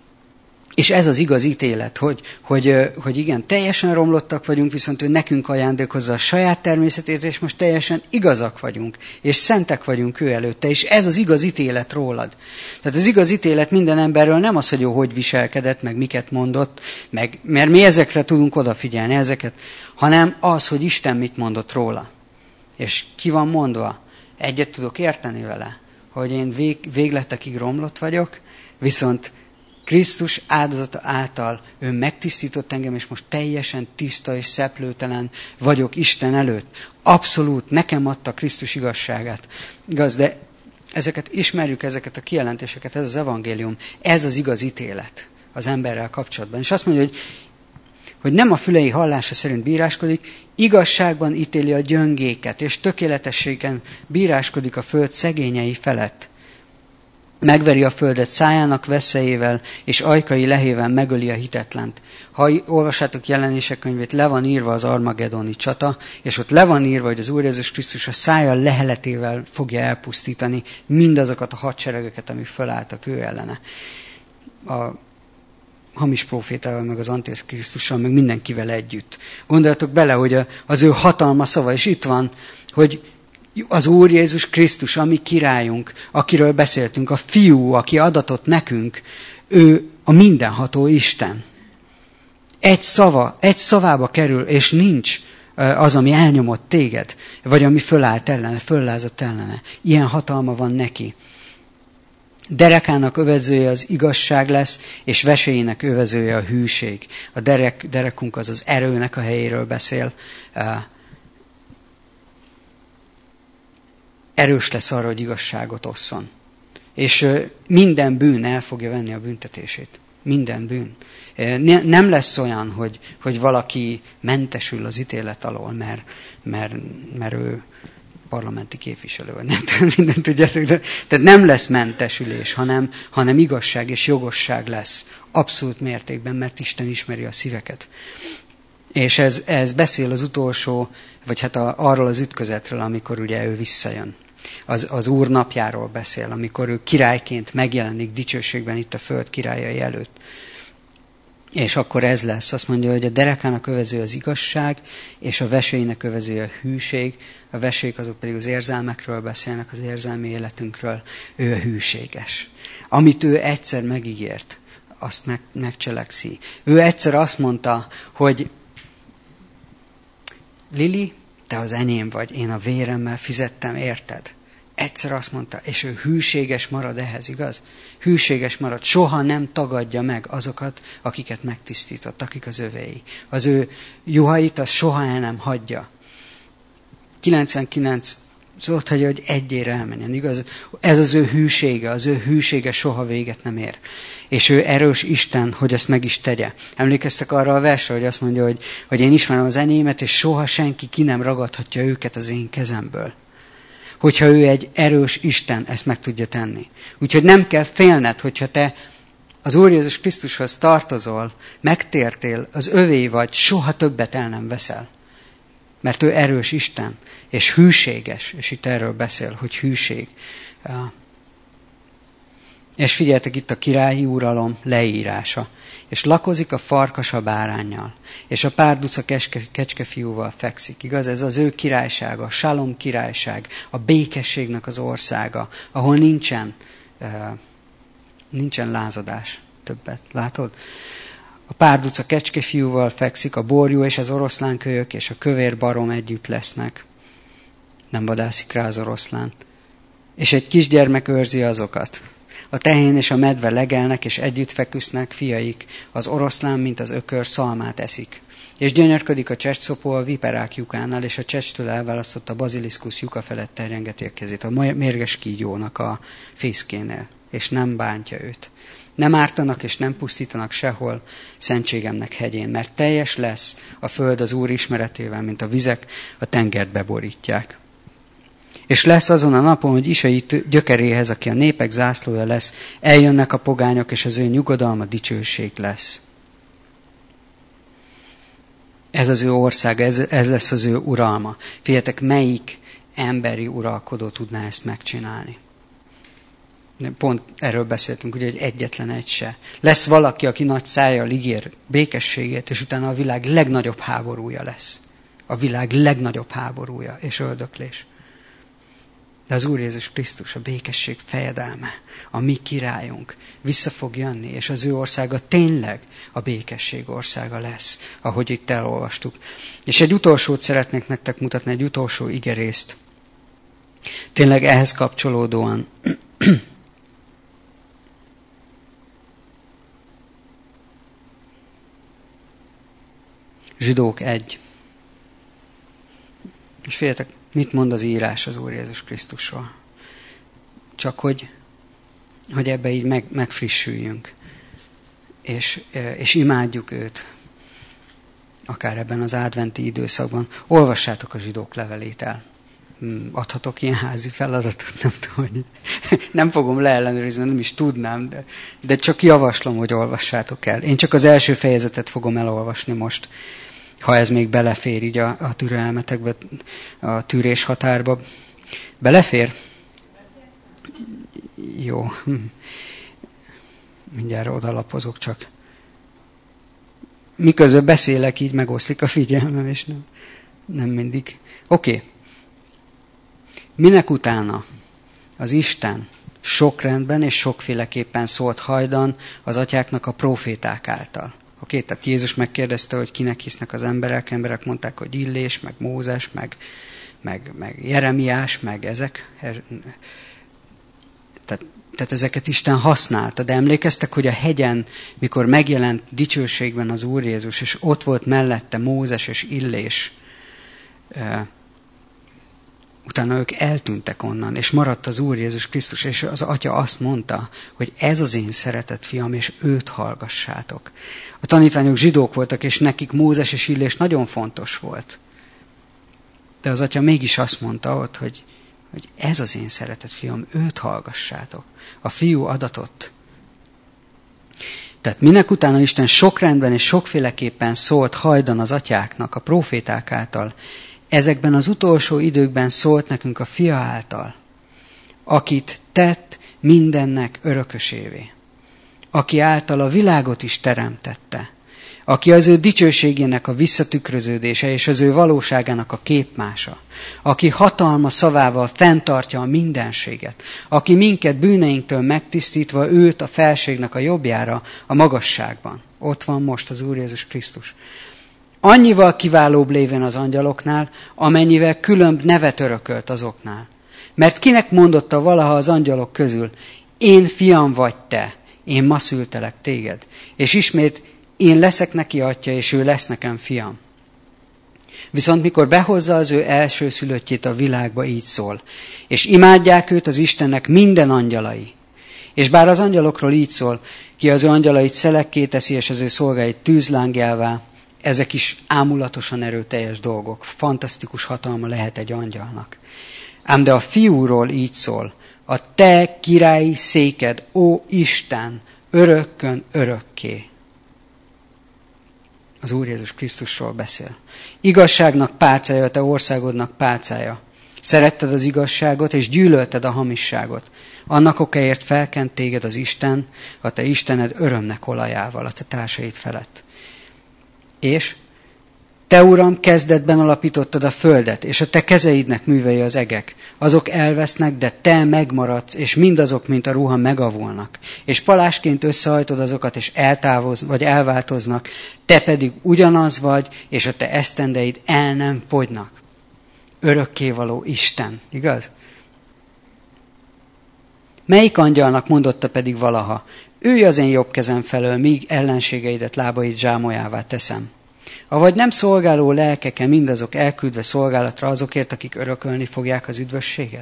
És ez az igaz ítélet, hogy igen, teljesen romlottak vagyunk, viszont ő nekünk ajándékozza a saját természetét, és most teljesen igazak vagyunk, és szentek vagyunk ő előtte, és ez az igaz ítélet rólad. Tehát az igaz ítélet minden emberről nem az, hogy ő hogy viselkedett, meg miket mondott, mert mi ezekre tudunk odafigyelni, ezeket, hanem az, hogy Isten mit mondott róla. És ki van mondva? Egyet tudok érteni vele, hogy én végletekig romlott vagyok, viszont Krisztus áldozata által ő megtisztított engem, és most teljesen tiszta és szeplőtelen vagyok Isten előtt. Abszolút, nekem adta Krisztus igazságát. Igaz, de ezeket ismerjük, ezeket a kijelentéseket, ez az evangélium, ez az igaz ítélet az emberrel kapcsolatban. És azt mondja, hogy nem a fülei hallása szerint bíráskodik, igazságban ítéli a gyöngéket, és tökéletességen bíráskodik a föld szegényei felett. Megveri a földet szájának veszélyével, és ajkai lehével megöli a hitetlent. Ha olvassátok Jelenések könyvét, le van írva az armagedoni csata, és ott le van írva, hogy az Úr Jézus Krisztus a szája leheletével fogja elpusztítani mindazokat a hadseregeket, amik fölálltak ő ellene. A hamis prófétával, meg az antikrisztussal, meg mindenkivel együtt. Gondoljatok bele, hogy az ő hatalma szava, és itt van, hogy az Úr Jézus Krisztus, a mi királyunk, akiről beszéltünk, a fiú, aki adatott nekünk, ő a mindenható Isten. Egy szavába kerül, és nincs az, ami elnyomott téged, vagy ami fölállt ellene, föllázadt ellene. Ilyen hatalma van neki. Derekának övezője az igazság lesz, és veséjének övezője a hűség. A derekunk az erőnek a helyéről beszél. Erős lesz arra, hogy igazságot osszon. És minden bűn el fogja venni a büntetését. Minden bűn. Nem lesz olyan, hogy valaki mentesül az ítélet alól, mert ő parlamenti képviselő, vagy nem tudom, mindent tudjátok. Tehát nem lesz mentesülés, hanem igazság és jogosság lesz. Abszolút mértékben, mert Isten ismeri a szíveket. És ez beszél az utolsó, vagy hát arról az ütközetről, amikor ugye ő visszajön. Az Úr napjáról beszél, amikor ő királyként megjelenik dicsőségben itt a föld királyai előtt. És akkor ez lesz. Azt mondja, hogy a derekának övező az igazság, és a veséinek övező a hűség. A vesék azok pedig az érzelmekről beszélnek, az érzelmi életünkről. Ő a hűséges. Amit ő egyszer megígért, azt megcselekszi. Ő egyszer azt mondta, hogy Lili, te az enyém vagy, én a véremmel fizettem, érted? Egyszer azt mondta, és ő hűséges marad ehhez, igaz? Hűséges marad, soha nem tagadja meg azokat, akiket megtisztított, akik az övéi. Az ő juhait, az soha el nem hagyja. 99 ott hagyja, hogy egyére elmenjen, igaz? Ez az ő hűsége soha véget nem ér. És ő erős Isten, hogy ezt meg is tegye. Emlékeztek arra a versre, hogy azt mondja, hogy én ismerem az enyémet, és soha senki ki nem ragadhatja őket az én kezemből. Hogyha ő egy erős Isten, ezt meg tudja tenni. Úgyhogy nem kell félned, hogyha te az Úr Jézus Krisztushoz tartozol, megtértél, az övé vagy, soha többet el nem veszel. Mert ő erős Isten, és hűséges, és itt erről beszél, hogy hűség. És figyeljetek, itt a királyi uralom leírása. És lakozik a farkas a báránnyal, és a párduc a kecskefiúval fekszik. Igaz? Ez az ő királysága, a Salom királyság, a békességnek az országa, ahol nincsen lázadás többet. Látod? A párduc a kecskefiúval fekszik, a borjú és az oroszlánkölyök és a kövér barom együtt lesznek. Nem vadászik rá az oroszlán. És egy kisgyermek őrzi azokat. A tehén és a medve legelnek, és együtt feküsznek fiaik. Az oroszlán, mint az ökör, szalmát eszik. És gyönyörködik a csecsszopó a viperák lyukánál, és a csecstől elválasztott a baziliszkusz lyuka felett terjengeti a kezét. A mérges kígyónak a fészkénél, és nem bántja őt. Nem ártanak és nem pusztítanak sehol szentségemnek hegyén, mert teljes lesz a föld az Úr ismeretével, mint a vizek a tengert beborítják. És lesz azon a napon, hogy Isai gyökeréhez, aki a népek zászlója lesz, eljönnek a pogányok, és az ő nyugodalma dicsőség lesz. Ez az ő ország, ez lesz az ő uralma. Figyeljetek, melyik emberi uralkodó tudná ezt megcsinálni? Pont erről beszéltünk, ugye, hogy egyetlen egy se. Lesz valaki, aki nagy szájjal ígér békességét, és utána a világ legnagyobb háborúja lesz. A világ legnagyobb háborúja és öldöklés. De az Úr Jézus Krisztus, a békesség fejedelme, a mi királyunk vissza fog jönni, és az ő országa tényleg a békesség országa lesz, ahogy itt elolvastuk. És egy utolsót szeretnék nektek mutatni, egy utolsó igerészt. Tényleg ehhez kapcsolódóan. Zsidók 1. És figyeljetek, mit mond az írás az Úr Jézus Krisztusról? Csak hogy ebbe így megfrissüljünk, és imádjuk őt, akár ebben az adventi időszakban. Olvassátok a Zsidók levelét el. Adhatok ilyen házi feladatot, nem tudom, hogy nem fogom leellenőrizni, nem is tudnám, de csak javaslom, hogy olvassátok el. Én csak az első fejezetet fogom elolvasni most, ha ez még belefér így a türelmetekbe, a tűrés határba. Belefér? Jó. Mindjárt odalapozok csak. Miközben beszélek, így megoszlik a figyelmem, és nem mindig. Oké. Minek utána az Isten sok rendben és sokféleképpen szólt hajdan az atyáknak a próféták által. Oké, tehát Jézus megkérdezte, hogy kinek hisznek az emberek. Emberek mondták, hogy Illés, meg Mózes, meg Jeremiás, meg ezek. Tehát ezeket Isten használta. De emlékeztek, hogy a hegyen, mikor megjelent dicsőségben az Úr Jézus, és ott volt mellette Mózes és Illés, utána ők eltűntek onnan, és maradt az Úr Jézus Krisztus, és az Atya azt mondta, hogy ez az én szeretett fiam, és őt hallgassátok. A tanítványok zsidók voltak, és nekik Mózes és Illés nagyon fontos volt. De az Atya mégis azt mondta ott, hogy ez az én szeretett fiam, őt hallgassátok. A fiú adatott. Tehát minek utána Isten sok rendben és sokféleképpen szólt hajdan az atyáknak, a próféták által, ezekben az utolsó időkben szólt nekünk a fia által, akit tett mindennek örökösévé, aki által a világot is teremtette, aki az ő dicsőségének a visszatükröződése és az ő valóságának a képmása, aki hatalma szavával fenntartja a mindenséget, aki minket bűneinktől megtisztítva ült a felségnek a jobbjára a magasságban. Ott van most az Úr Jézus Krisztus. Annyival kiválóbb lévén az angyaloknál, amennyivel különb nevet örökölt azoknál. Mert kinek mondotta valaha az angyalok közül, én fiam vagy te, én ma szültelek téged. És ismét én leszek neki atya, és ő lesz nekem fiam. Viszont mikor behozza az ő elsőszülöttjét a világba, így szól. És imádják őt az Istennek minden angyalai. És bár az angyalokról így szól, ki az ő angyalait szelekké teszi, és az ő szolgáit tűzlángjává, ezek is ámulatosan erőteljes dolgok. Fantasztikus hatalma lehet egy angyalnak. Ám de a fiúról így szól. A te királyi széked, ó Isten, örökkön örökké. Az Úr Jézus Krisztusról beszél. Igazságnak pálcája, a te országodnak pálcája. Szeretted az igazságot, és gyűlölted a hamisságot. Annak okáért felkent téged az Isten, a te Istened örömnek olajával, a te társaid felett. És te, Uram, kezdetben alapítottad a földet, és a te kezeidnek művei az egek. Azok elvesznek, de te megmaradsz, és mindazok, mint a ruha, megavulnak. És palásként összehajtod azokat, és elváltoznak. Te pedig ugyanaz vagy, és a te esztendeid el nem fogynak. Örökkévaló Isten, igaz? Melyik angyalnak mondotta pedig valaha, ülj az én jobb kezem felől, míg ellenségeidet lábaid zsámolyává teszem. Avagy nem szolgáló lelkeke mindazok elküldve szolgálatra azokért, akik örökölni fogják az üdvösséget?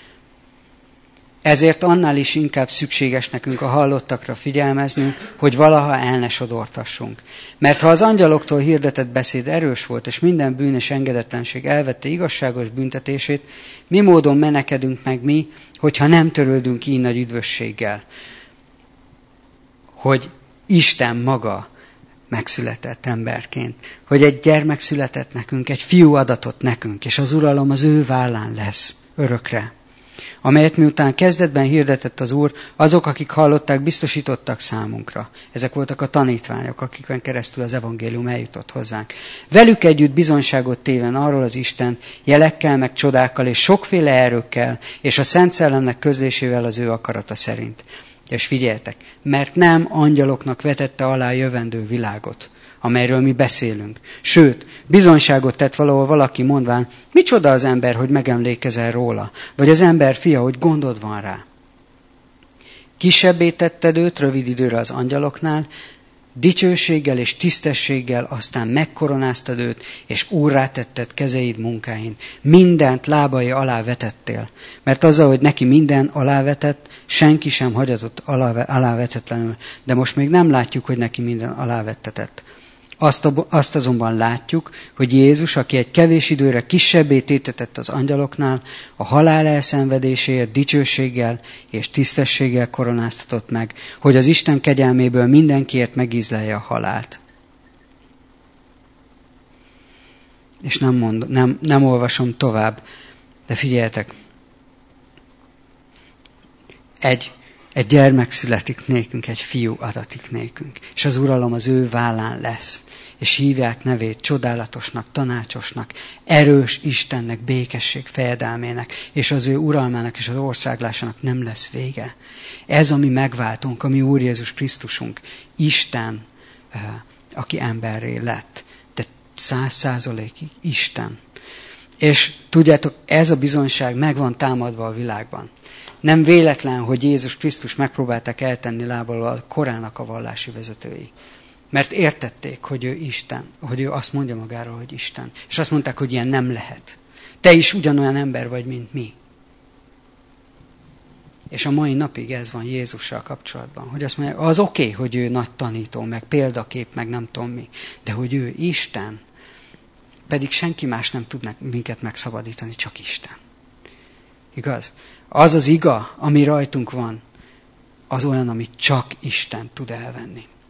Ezért annál is inkább szükséges nekünk a hallottakra figyelmeznünk, hogy valaha el ne sodortassunk. Mert ha az angyaloktól hirdetett beszéd erős volt, és minden bűn és engedetlenség elvette igazságos büntetését, mi módon menekedünk meg mi, hogyha nem törődünk így nagy üdvösséggel? Hogy Isten maga megszületett emberként, hogy egy gyermek született nekünk, egy fiú adatott nekünk, és az uralom az ő vállán lesz örökre. Amelyet miután kezdetben hirdetett az Úr, azok, akik hallották, biztosítottak számunkra. Ezek voltak a tanítványok, akiken keresztül az evangélium eljutott hozzánk. Velük együtt bizonyságot téven arról az Isten jelekkel, meg csodákkal, és sokféle erőkkel, és a Szent Szellemnek közlésével az ő akarata szerint. És figyeljetek, mert nem angyaloknak vetette alá a jövendő világot, amelyről mi beszélünk. Sőt, bizonyságot tett valahol valaki mondván, micsoda az ember, hogy megemlékezel róla, vagy az ember fia, hogy gondod van rá. Kisebbé tetted őt rövid időre az angyaloknál, dicsőséggel és tisztességgel aztán megkoronáztad őt, és úrrá tetted kezeid munkáin. Mindent lábai alá vetettél, mert azzal, hogy neki minden alávetett, senki sem hagyatott alávetetlenül, de most még nem látjuk, hogy neki minden alávettetett. Azt azonban látjuk, hogy Jézus, aki egy kevés időre kisebbé tétetett az angyaloknál, a halál elszenvedéséért dicsőséggel és tisztességgel koronáztatott meg, hogy az Isten kegyelméből mindenkiért megízlelje a halált. És nem olvasom tovább, de figyeljetek, egy gyermek születik nékünk, egy fiú adatik nékünk, és az uralom az ő vállán lesz. És hívják nevét csodálatosnak, tanácsosnak, erős Istennek, békesség fejedelmének, és az ő uralmának és az országlásának nem lesz vége. Ez a mi megváltunk, a mi Úr Jézus Krisztusunk, Isten, aki emberré lett, de 100%-ig Isten. És tudjátok, ez a bizonyság meg van támadva a világban. Nem véletlen, hogy Jézus Krisztus megpróbálták eltenni lábalól a korának a vallási vezetői. Mert értették, hogy ő Isten, hogy ő azt mondja magáról, hogy Isten. És azt mondták, hogy ilyen nem lehet. Te is ugyanolyan ember vagy, mint mi. És a mai napig ez van Jézussal kapcsolatban. Hogy azt mondják, az oké, hogy ő nagy tanító, meg példakép, meg nem tudom mi. De hogy ő Isten, pedig senki más nem tud minket megszabadítani, csak Isten. Igaz? Az iga, ami rajtunk van, az olyan, amit csak Isten tud elvenni.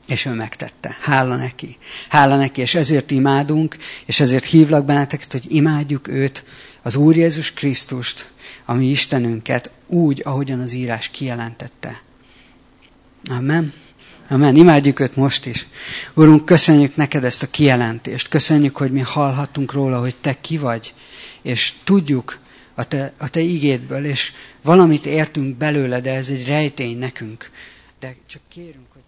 És ő megtette. Hála neki. Hála neki, és ezért imádunk, és ezért hívlak benneteket, hogy imádjuk őt, az Úr Jézus Krisztust, a mi Istenünket, úgy, ahogyan az írás kijelentette. Amen. Amen. Imádjuk őt most is. Urunk, köszönjük neked ezt a kijelentést. Köszönjük, hogy mi hallhattunk róla, hogy te ki vagy, és tudjuk a te igédből, és valamit értünk belőle, de ez egy rejtély nekünk. De csak kérünk, hogy